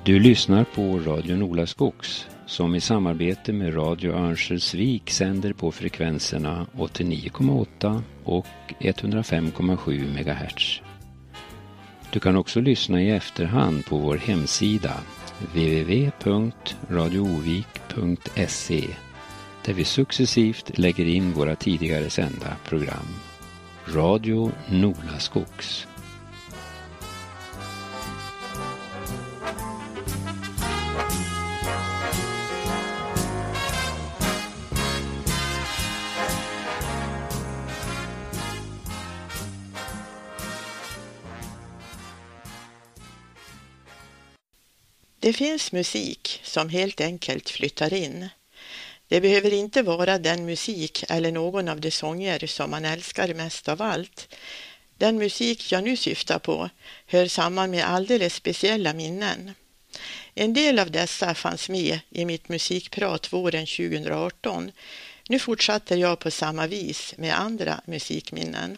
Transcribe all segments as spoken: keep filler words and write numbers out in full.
Du lyssnar på Radio Nolaskogs som i samarbete med Radio Örnsköldsvik sänder på frekvenserna åttionio komma åtta och etthundrafem komma sju megahertz. Du kan också lyssna i efterhand på vår hemsida w w w punkt radioovik punkt se där vi successivt lägger in våra tidigare sända program. Radio Nolaskogs. Det finns musik som helt enkelt flyttar in. Det behöver inte vara den musik eller någon av de sånger som man älskar mest av allt. Den musik jag nu syftar på hör samman med alldeles speciella minnen. En del av dessa fanns med i mitt musikprat våren tjugoarton. Nu fortsätter jag på samma vis med andra musikminnen.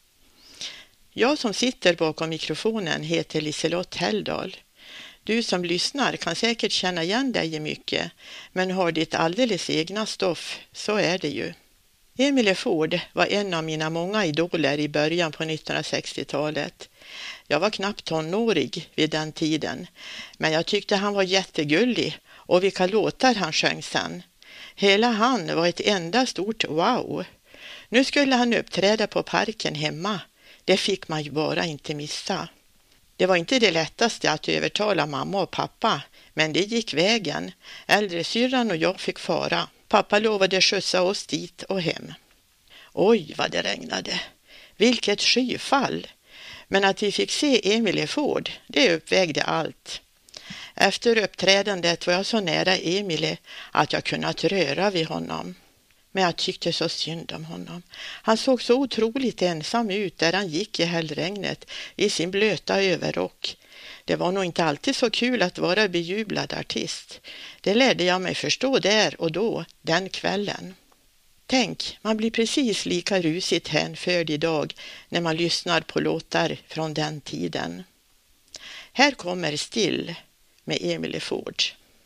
Jag som sitter bakom mikrofonen heter Liselott Helldal. Du som lyssnar kan säkert känna igen dig i mycket, men har ditt alldeles egna stoff, så är det ju. Emile Ford var en av mina många idoler i början på nittonhundrasextiotalet. Jag var knappt tonårig vid den tiden, men jag tyckte han var jättegullig och vilka låtar han sjöng sen. Hela han var ett enda stort wow. Nu skulle han uppträda på parken hemma. Det fick man ju bara inte missa. Det var inte det lättaste att övertala mamma och pappa, men det gick vägen. Äldre syrran och jag fick fara. Pappa lovade skjutsa oss dit och hem. Oj, vad det regnade. Vilket skyfall. Men att vi fick se Emile Ford, det uppvägde allt. Efter uppträdandet var jag så nära Emile att jag kunnat röra vid honom. Men jag tyckte så synd om honom. Han såg så otroligt ensam ut där han gick i hällregnet i sin blöta överrock. Det var nog inte alltid så kul att vara bejublad artist. Det lärde jag mig förstå där och då, den kvällen. Tänk, man blir precis lika rusigt hänförd idag när man lyssnar på låtar från den tiden. Här kommer Still med Emile Ford.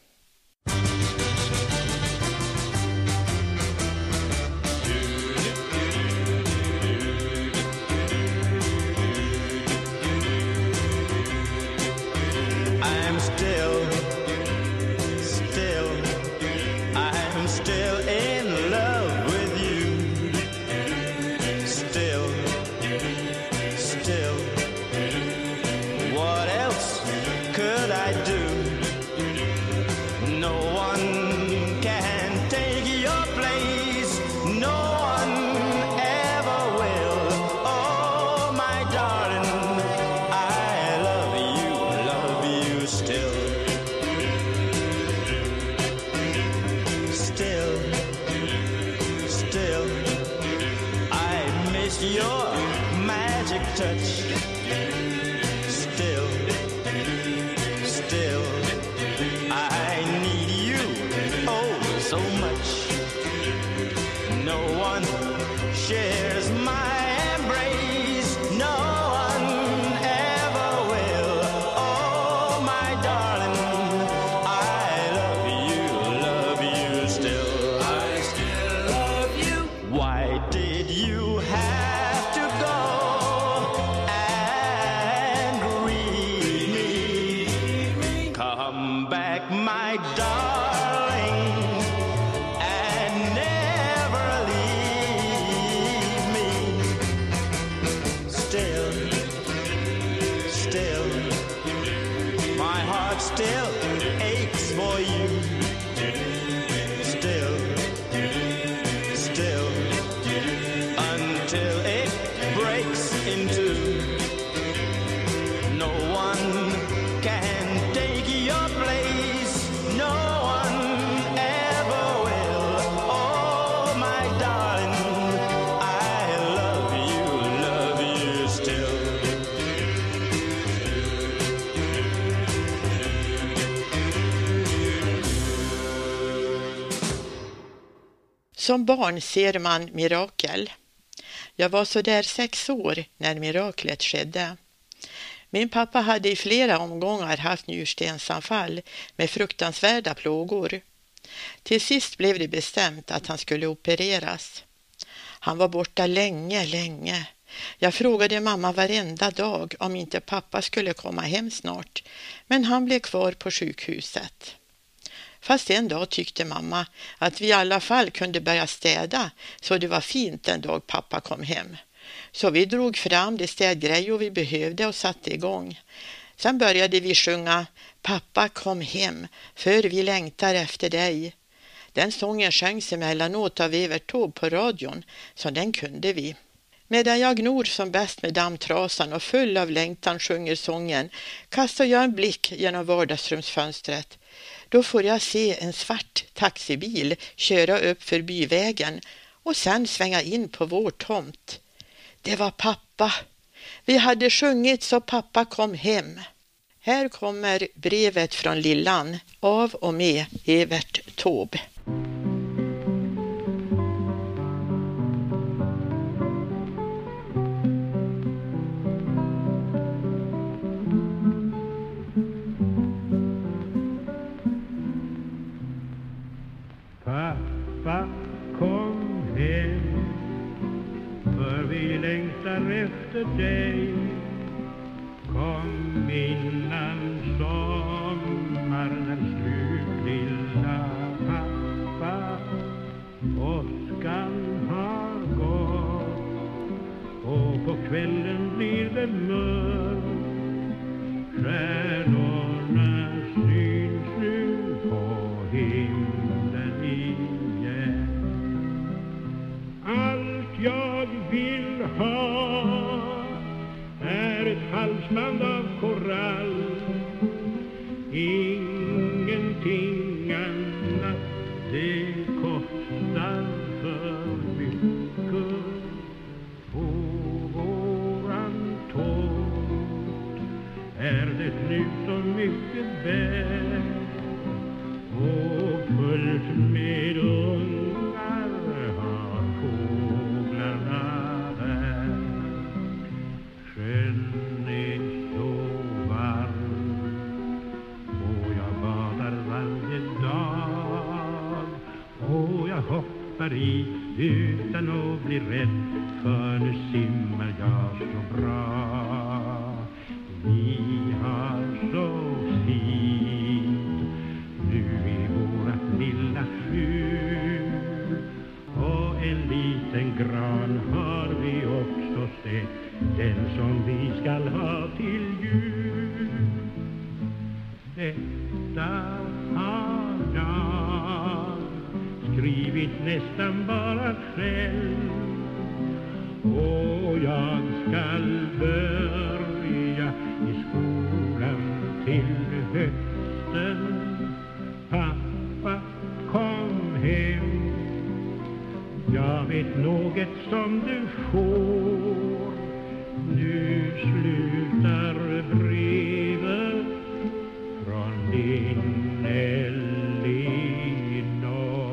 Som barn ser man mirakel. Jag var så där sex år när miraklet skedde. Min pappa hade i flera omgångar haft njurstensanfall med fruktansvärda plågor. Till sist blev det bestämt att han skulle opereras. Han var borta länge, länge. Jag frågade mamma varenda dag om inte pappa skulle komma hem snart, men han blev kvar på sjukhuset. Fast en dag tyckte mamma att vi i alla fall kunde börja städa så det var fint den dag pappa kom hem. Så vi drog fram de städgrejor vi behövde och satte igång. Sen började vi sjunga "Pappa kom hem, för vi längtar efter dig". Den sången sjöngs emellanåt av Evert Taube på radion, så den kunde vi. Medan jag gnor som bäst med dammtrasan och full av längtan sjunger sången, kastar jag en blick genom vardagsrumsfönstret. Då får jag se en svart taxibil köra upp för byvägen och sen svänga in på vår tomt. Det var pappa. Vi hade sjungit så pappa kom hem. Här kommer brevet från Lillan av och med Evert Taube. Pappa kom hem, för vi längtar efter dig. Kom innan sommaren är slut, lilla pappa. Åskan har gått och på kvällen blir det mörkt. Stjärnorna syns nu på himlen igen. Allt jag vill ha är ett halsband av korall. Ingenting annat, det kostar för mycket. På våran tåg är det nu så mycket väl och fullt med ungar har fåglarna där. Sjön är så varm och jag badar varje dag och jag hoppar i utan att bli rädd, för nu simmar jag så bra. Vi har så fint nu i vårat lilla skjul, och en liten gran har vi också sett, den som vi skall ha till jul. Detta har jag skrivit nästan bara själv, och jag skall börja i skolan till hösten. Pappa kom hem, jag vet något som du får. Nu slutar brevet från din Elinor.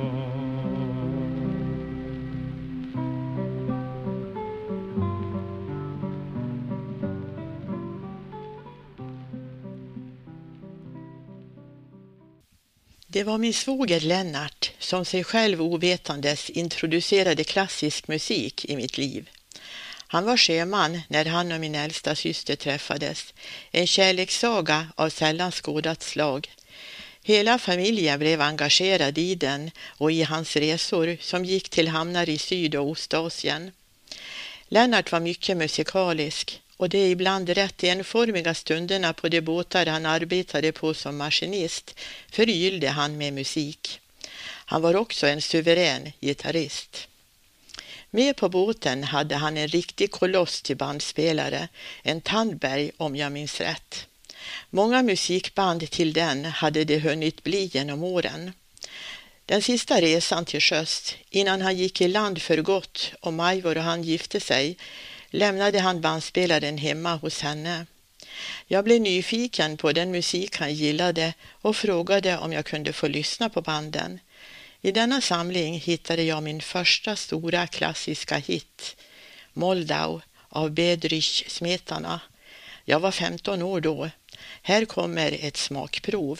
Det var min svåger Lennart som sig själv ovetandes introducerade klassisk musik i mitt liv. Han var sjöman när han och min äldsta syster träffades. En kärlekssaga av sällan skådat slag. Hela familjen blev engagerad i den och i hans resor som gick till hamnar i Syd- och Ostasien. Lennart var mycket musikalisk, och de ibland rätt enformiga stunderna på de båtar han arbetade på som maskinist förgyllde han med musik. Han var också en suverän gitarrist. Med på båten hade han en riktig koloss till bandspelare, en Tandberg om jag minns rätt. Många musikband till den hade det hunnit bli genom åren. Den sista resan till sjöss, innan han gick i land för gott och Majvor och han gifte sig, lämnade han bandspelaren hemma hos henne. Jag blev nyfiken på den musik han gillade och frågade om jag kunde få lyssna på banden. I denna samling hittade jag min första stora klassiska hit, Moldau av Bedřich Smetana. Jag var femton år då. Här kommer ett smakprov.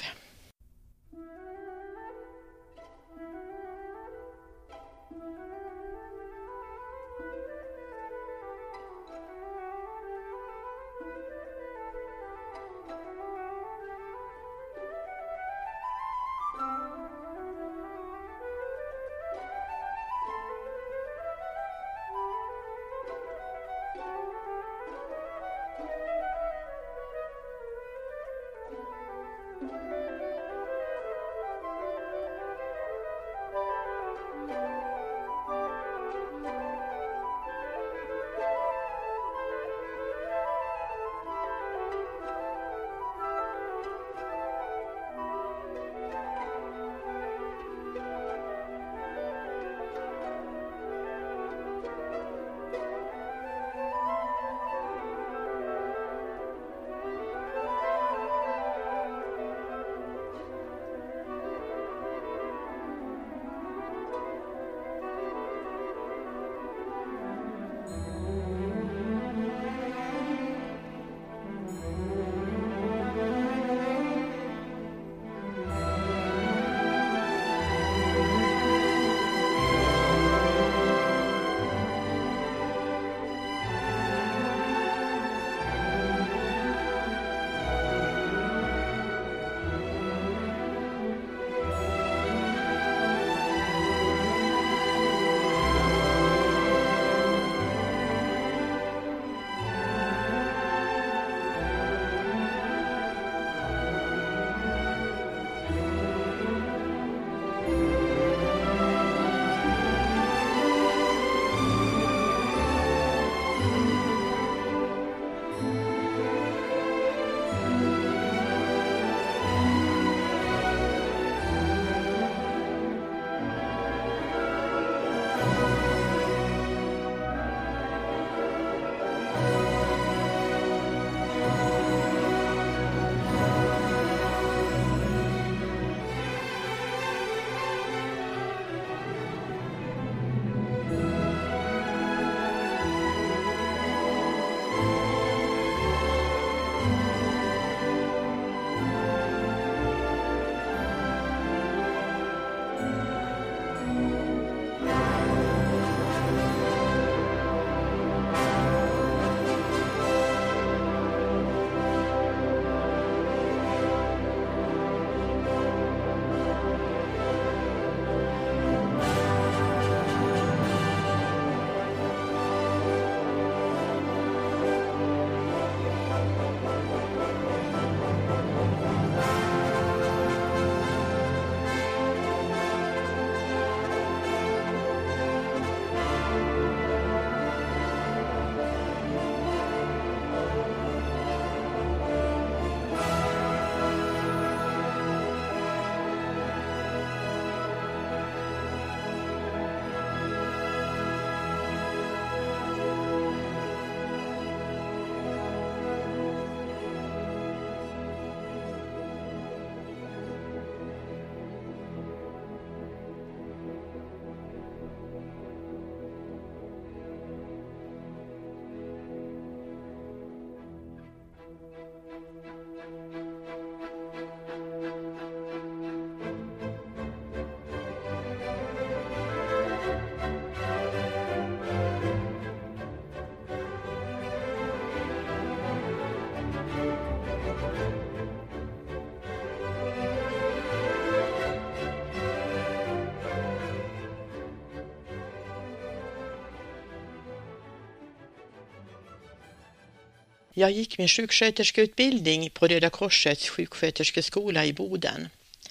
Jag gick min sjuksköterskeutbildning på Röda Korsets sjuksköterskeskola i Boden.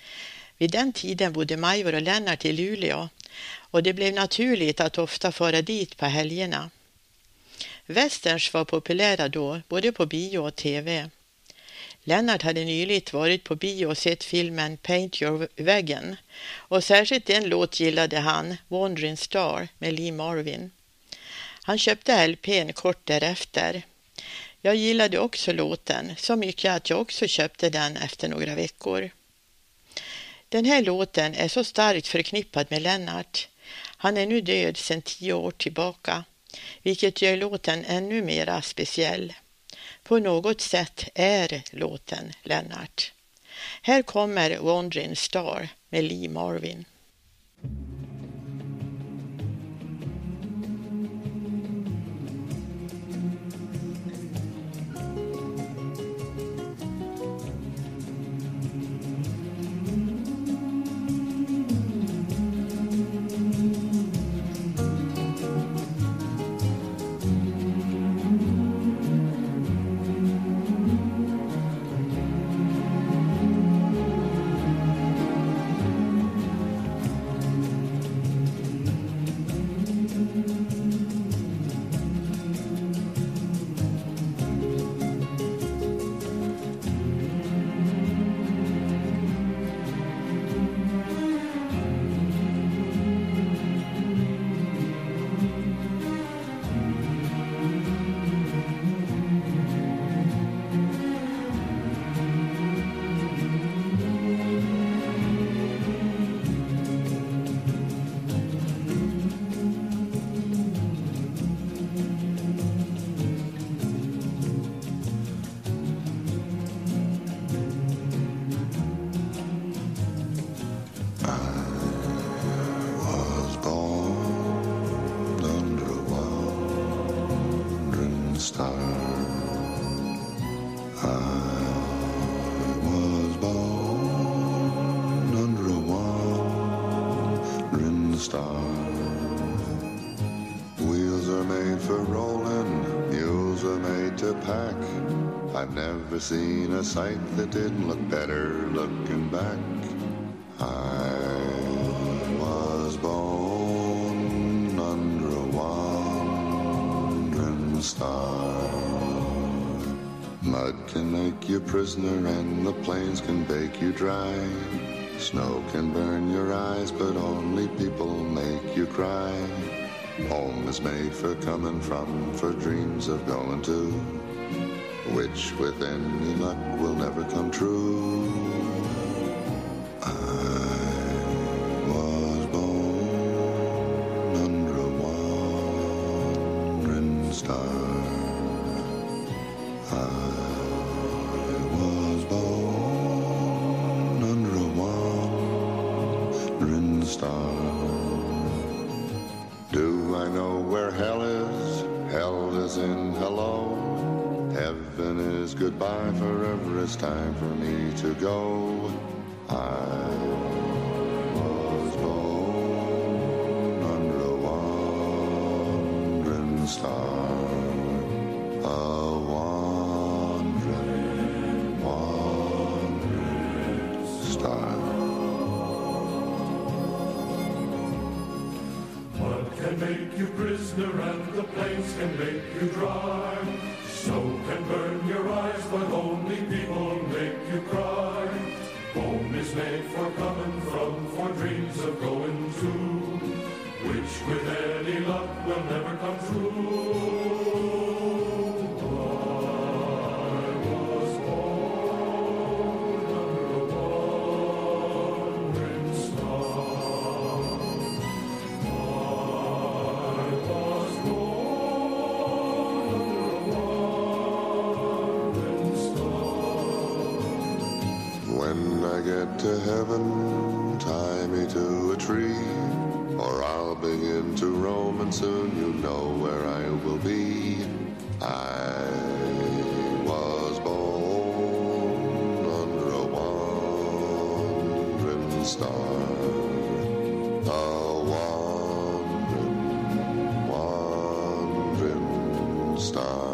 Vid den tiden bodde Majvor och Lennart i Luleå och det blev naturligt att ofta fara dit på helgerna. Westerns var populära då, både på bio och tv. Lennart hade nyligt varit på bio och sett filmen Paint Your Wagon och särskilt en låt gillade han, Wandering Star med Lee Marvin. Han köpte L P:n kort därefter. Jag gillade också låten, så mycket att jag också köpte den efter några veckor. Den här låten är så starkt förknippad med Lennart. Han är nu död sedan tio år tillbaka, vilket gör låten ännu mera speciell. På något sätt är låten Lennart. Här kommer Wandering Star med Lee Marvin. I've never seen a sight that didn't look better looking back. I was born under a wandering star. Mud can make you prisoner and the plains can bake you dry. Snow can burn your eyes but only people make you cry. Home is made for coming from, for dreams of going to, which with any luck will never come true. I was born under a wandering star. I was born under a wandering star. Do I know where hell is? Hell is in hello. Heaven is goodbye, forever it's time for me to go. I was born under a wandering star. A wandering, wandering star. Mud can make you prisoner and the plains can make you dry. Snow can burn your eyes, but only people make you cry. Home is made for coming from, for dreams of going to, which with any luck will never come true. Get to heaven, tie me to a tree, or I'll begin to roam and soon you know where I will be. I was born under a wandering star, a wandering, wandering star.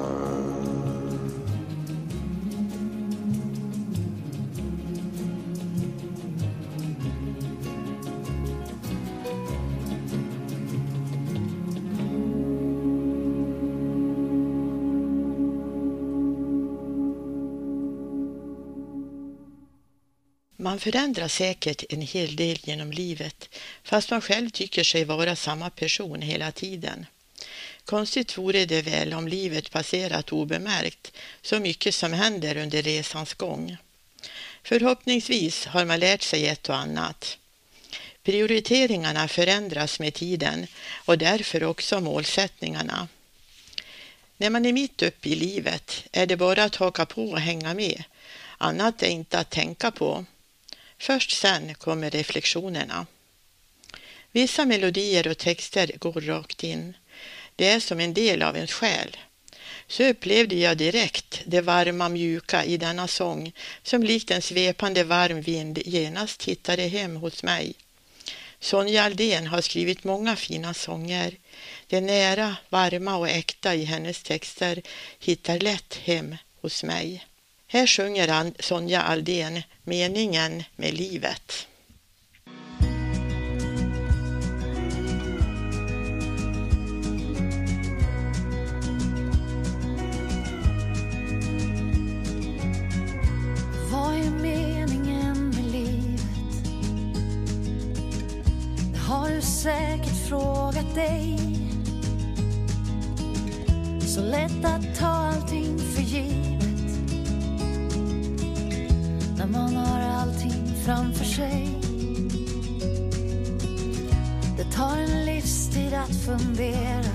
Man förändrar säkert en hel del genom livet, fast man själv tycker sig vara samma person hela tiden. Konstigt vore det väl om livet passerat obemärkt, så mycket som händer under resans gång. Förhoppningsvis har man lärt sig ett och annat. Prioriteringarna förändras med tiden och därför också målsättningarna. När man är mitt uppe i livet är det bara att haka på och hänga med. Annat är inte att tänka på. Först sen kommer reflektionerna. Vissa melodier och texter går rakt in. Det är som en del av ens själ. Så upplevde jag direkt det varma mjuka i denna sång som likt en svepande varm vind genast hittade hem hos mig. Sonja Aldén har skrivit många fina sånger. Det nära, varma och äkta i hennes texter hittar lätt hem hos mig. Här sjunger han Sonja Aldén meningen med livet. Vad är meningen med livet? Det har du säkert frågat dig. Så lätt att ta allting för givet när man har allting framför sig. Det tar en livstid att fundera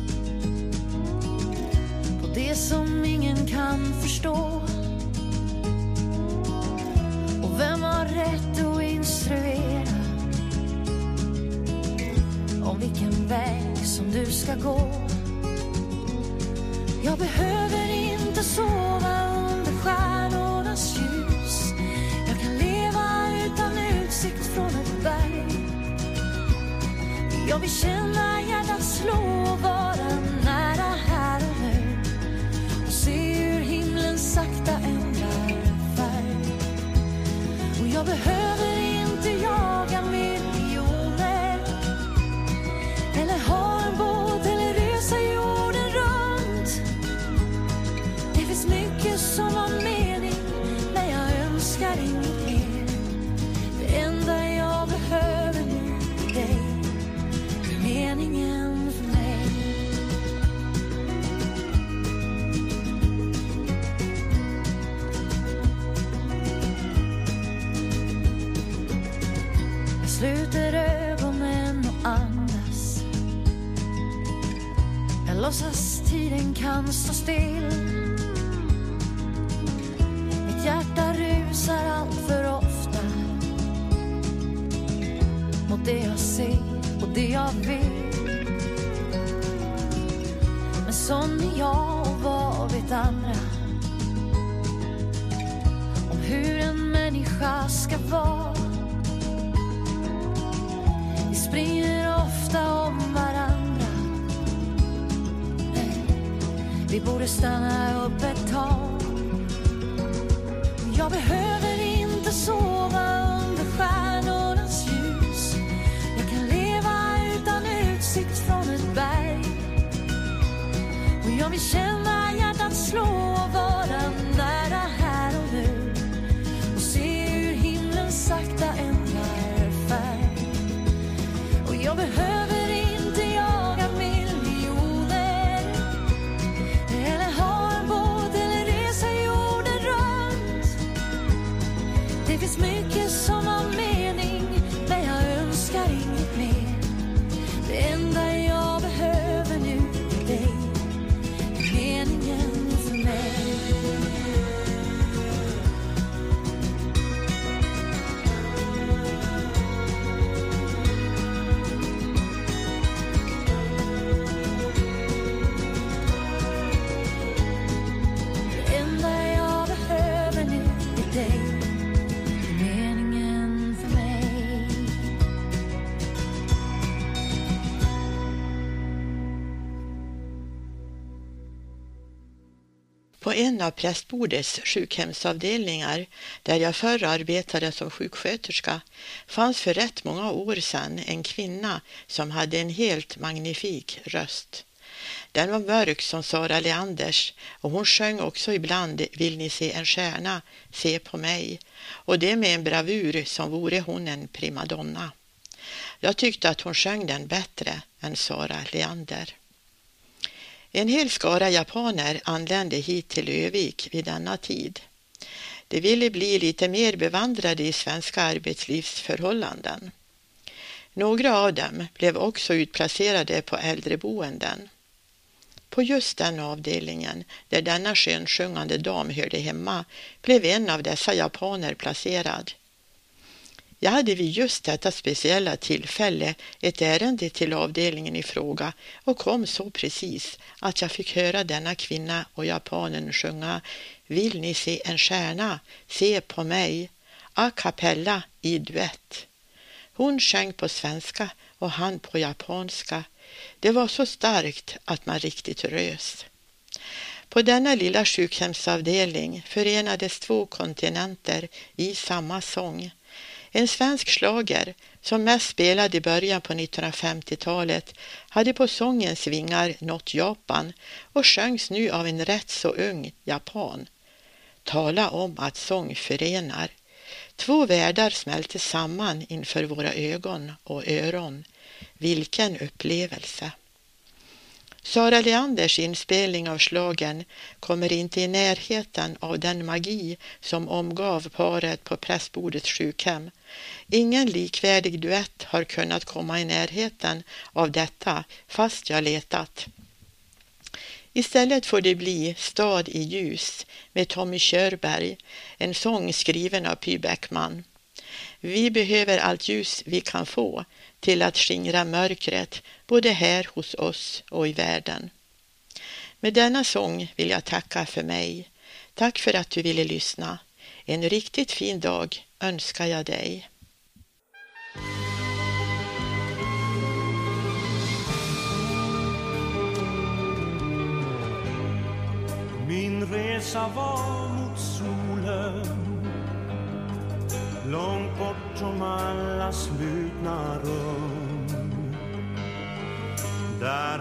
på det som ingen kan förstå. Och vem har rätt att instruera om vilken väg som du ska gå? Jag behöver inte sova under stjärnornas ljus. Jag kan leva utan utsikt från ett berg. Jag vill känna hjärtat slå och vara nära här och nu. Och se hur himlen sakta ändrar färg. Och jag behöver inte jaga miljoner eller ha en båt eller resa jorden runt. Det finns mycket som har mening, men jag önskar inget mer. Det enda jag behöver nu är dig, är meningen för mig. Jag sluter ögonen och andas. Jag låtsas tiden kan stå still. Mitt hjärta rusar allt för ofta mot det jag ser och det jag vill. Men sån är jag och vad vet andra om hur en människa ska vara. Vi springer ofta om varandra. Nej, vi borde stanna upp ett tag. Jag behöver inte sova under stjärnornas ljus. Jag kan leva utan utsikt från ett berg. Och jag vill känna hjärtat slå och vara nära här och nu. Och se hur himlen sakta ändrar färg. Och jag behöver inte jaga miljoner eller ha en båt eller resa jorden runt. Det finns mycket som har mening, men jag önskar inget mer. Det enda jag behöver nu är dig, är meningen för mig. Det enda jag behöver nu är dig, är meningen för mig. På en av Prästbordets sjukhemsavdelningar, där jag förr arbetade som sjuksköterska, fanns för rätt många år sedan en kvinna som hade en helt magnifik röst. Den var mörk som Sara Leanders, och hon sjöng också ibland Vill ni se en stjärna, se på mig, och det med en bravur som vore hon en primadonna. Jag tyckte att hon sjöng den bättre än Sara Leander. En hel skara japaner anlände hit till Övik vid denna tid. De ville bli lite mer bevandrade i svenska arbetslivsförhållanden. Några av dem blev också utplacerade på äldreboenden. På just den avdelningen där denna skönsjungande dam hörde hemma blev en av dessa japaner placerad. Jag hade vid just detta speciella tillfälle ett ärende till avdelningen i fråga och kom så precis att jag fick höra denna kvinna och japanen sjunga "Vill ni se en stjärna? Se på mig" a cappella i duett. Hon sjöng på svenska och han på japanska. Det var så starkt att man riktigt rös. På denna lilla sjukhemsavdelning förenades två kontinenter i samma sång. En svensk slager som mest spelade i början på nittonhundrafemtiotalet hade på sångens vingar nått Japan och sjöngs nu av en rätt så ung japan. Tala om att sång förenar. Två världar smälte samman inför våra ögon och öron. Vilken upplevelse! Sara Leanders inspelning av slagen kommer inte i närheten av den magi som omgav paret på Prästbodets sjukhem. Ingen likvärdig duett har kunnat komma i närheten av detta fast jag letat. Istället får det bli Stad i ljus med Tommy Körberg, en sång skriven av Py Bäckman. Vi behöver allt ljus vi kan få till att skingra mörkret både här hos oss och i världen. Med denna sång vill jag tacka för mig. Tack för att du ville lyssna. En riktigt fin dag önskar jag dig. Min resa var mot solen, långt bortom alla slutna rum, där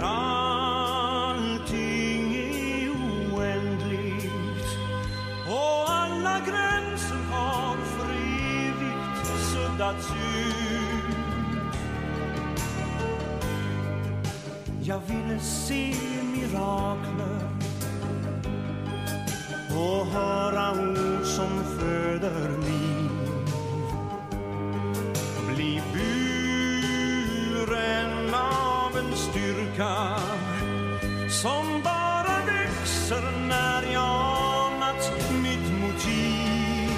allting är oändligt och alla gränser har för evigt suddats ut. Jag ville se mirakler och höra ord som föder liv, bli buren av en styrka som bara växer när jag anat mitt motiv.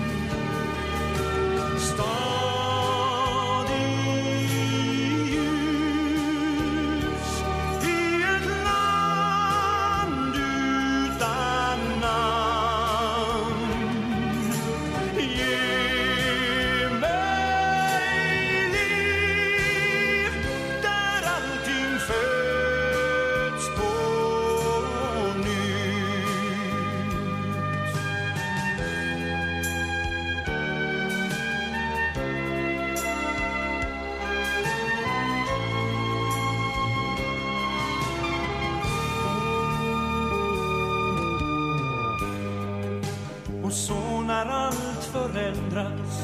Stad i ljus i ett land utan namn. Ge mig liv där allting föds på nytt. Och så när allt förändras,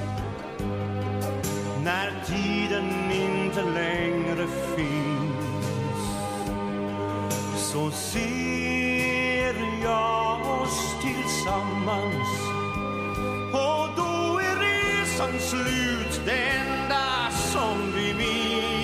när tiden inte längre finns, så ser jag oss tillsammans, och då är resan slut, det enda som vi minns.